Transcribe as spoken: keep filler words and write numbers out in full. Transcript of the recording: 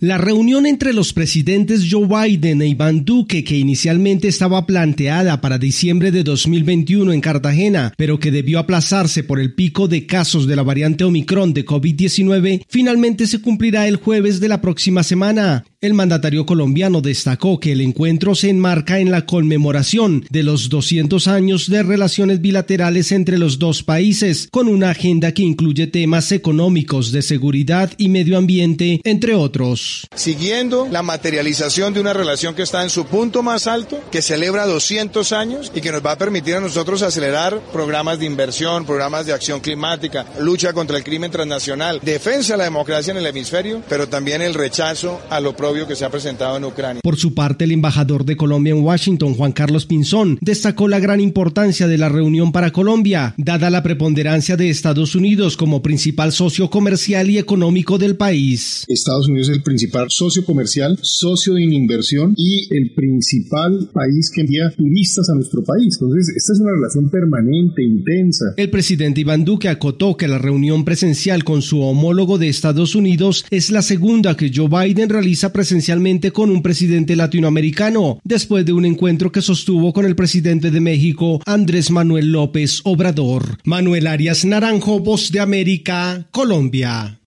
La reunión entre los presidentes Joe Biden e Iván Duque, que inicialmente estaba planteada para diciembre de dos mil veintiuno en Cartagena, pero que debió aplazarse por el pico de casos de la variante Omicron de COVID diecinueve, finalmente se cumplirá el jueves de la próxima semana. El mandatario colombiano destacó que el encuentro se enmarca en la conmemoración de los doscientos años de relaciones bilaterales entre los dos países, con una agenda que incluye temas económicos, de seguridad y medio ambiente, entre otros. Siguiendo la materialización de una relación que está en su punto más alto, que celebra doscientos años y que nos va a permitir a nosotros acelerar programas de inversión, programas de acción climática, lucha contra el crimen transnacional, defensa de la democracia en el hemisferio, pero también el rechazo a lo propio que se ha presentado en Ucrania. Por su parte, el embajador de Colombia en Washington, Juan Carlos Pinzón, destacó la gran importancia de la reunión para Colombia, dada la preponderancia de Estados Unidos como principal socio comercial y económico del país. Estados Unidos es el principal socio comercial, socio de inversión y el principal país que envía turistas a nuestro país. Entonces, esta es una relación permanente, intensa. El presidente Iván Duque acotó que la reunión presencial con su homólogo de Estados Unidos es la segunda que Joe Biden realiza presencialmente con un presidente latinoamericano, después de un encuentro que sostuvo con el presidente de México, Andrés Manuel López Obrador. Manuel Arias Naranjo, Voz de América, Colombia.